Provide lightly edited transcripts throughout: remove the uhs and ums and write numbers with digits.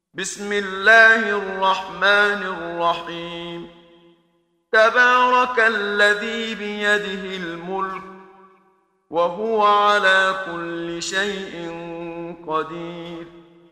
بسم الله الرحمن الرحيم. تبارك الذي بيده الملك وهو على كل شيء قدير.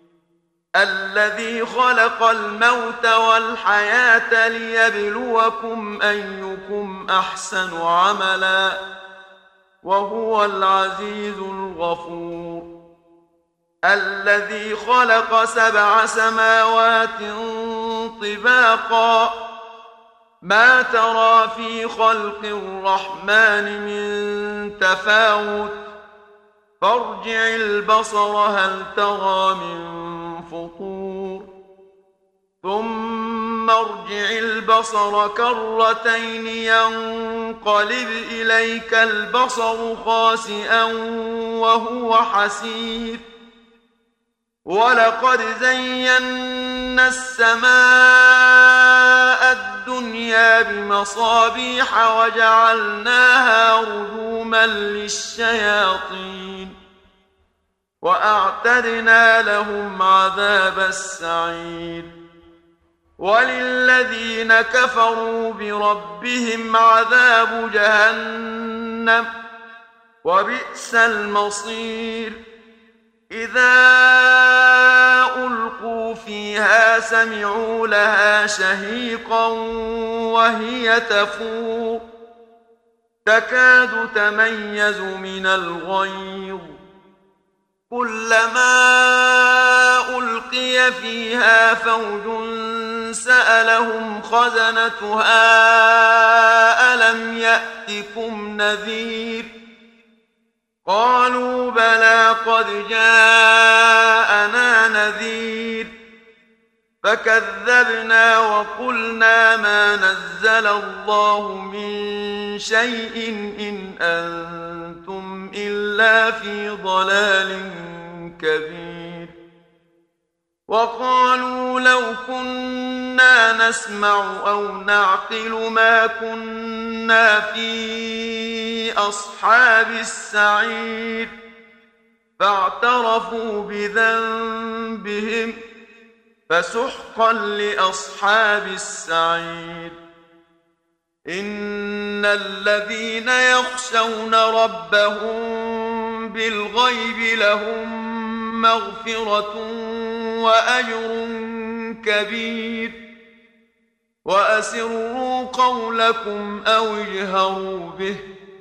الذي خلق الموت والحياة ليبلوكم أيكم أحسن عملا وهو العزيز الغفور. الذي خلق 7 سماوات طباقا ما ترى في خلق الرحمن من تفاوت فارجع البصر هل ترى من فطور ثم ارجع البصر كرتين ينقلب إليك البصر خاسئا وهو حسير. ولقد زينا السماء الدنيا بمصابيح وجعلناها رجوما للشياطين وأعتدنا لهم عذاب السعير. وللذين كفروا بربهم عذاب جهنم وبئس المصير. إذا ألقوا فيها سمعوا لها شهيقا وهي تفور تكاد تميز من الغيظ كلما ألقي فيها فوج سألهم خزنتها ألم يأتكم نذير قالوا بلى قد جاءنا نذير فكذبنا وقلنا ما نزل الله من شيء إن أنتم إلا في ضلال كبير. وقالوا لو كنا نسمع أو نعقل ما كنا في أصحاب السعير فاعترفوا بذنبهم فسحقا لأصحاب السعير. إن الذين يخشون ربهم بالغيب لهم مغفرة وأجر كبير. وأسروا قولكم أو اجهروا به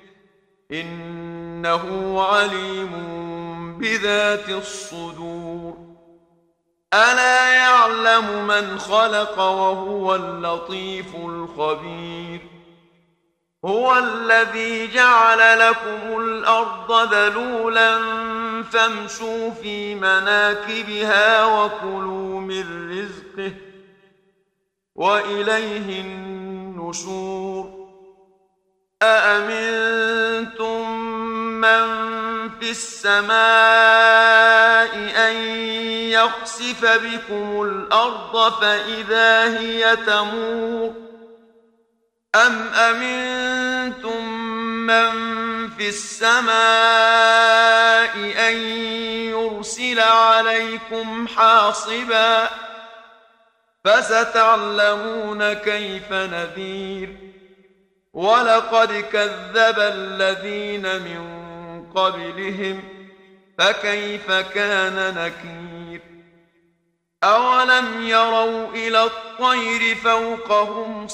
إنه عليم بذات الصدور. ألا يعلم من خلق وهو اللطيف الخبير. هو الذي جعل لكم الأرض ذلولا فامشوا في مناكبها وكلوا من رزقه وإليه النشور. أأمنتم من في السماء أن يخسف بكم الأرض فإذا هي تمور أم أمنتم من في السماء أن يرسل عليكم حاصبا فستعلمون كيف نذير. ولقد كذب الذين من قبلهم فكيف كان نكير. أولم يروا إلى الطير فوقهم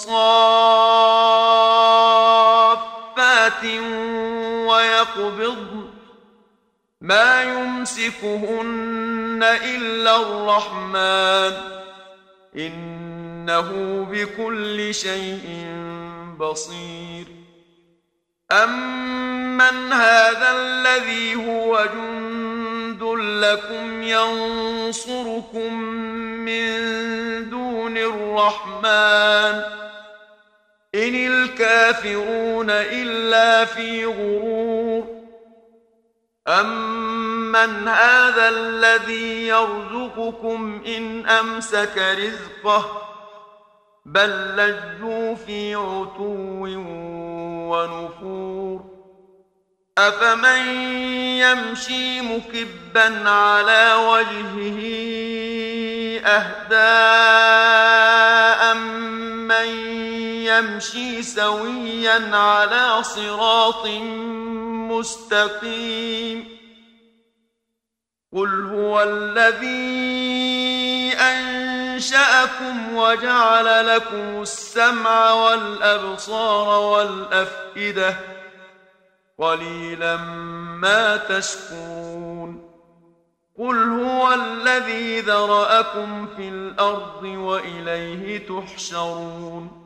صافات ويقبضن ما يمسكهن إلا الرحمن إنه بكل شيء بصير. أمن هذا الذي هو جند لكم ينصركم من دون الرحمن إن الكافرون إلا في غرور. أمن هذا الذي يرزقكم إن أمسك رزقه بل لجوا في عتو ونفور. أفمن يمشي مكبا على وجهه أهدى أمن يمشي سويا على صراط مستقيم قل هو الذي أنشأكم وجعل لكم السمع والأبصار والأفئدة قليلا ما تشكرون قل هو الذي ذرأكم في الأرض وإليه تحشرون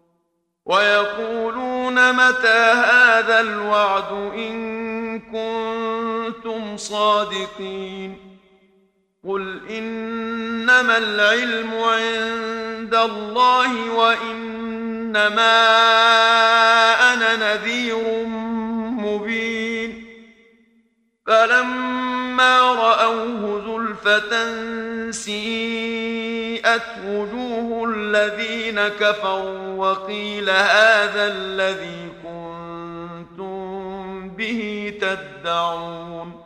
ويقولون متى هذا الوعد إن كنتم صادقين قل إنما العلم عند الله وإنما أنا نذير مبين فلما رأوه زلفة سيئت وجوه الذين كفروا وقيل هذا الذي كنتم به تدعون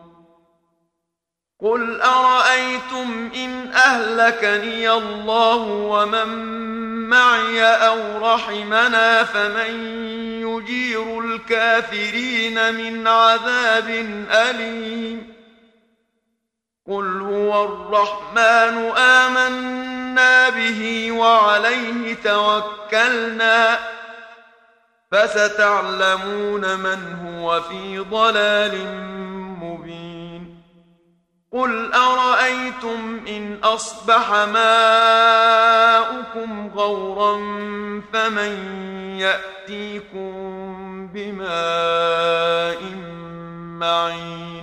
قل أرأيتم إن أهلكني الله ومن معي أو رحمنا فمن يجير الكافرين من عذاب أليم قل هو الرحمن آمنا به وعليه توكلنا فستعلمون من هو في ضلال مبين قل أرأيتم إن أصبح ماؤكم غورا فمن يأتيكم بماء معين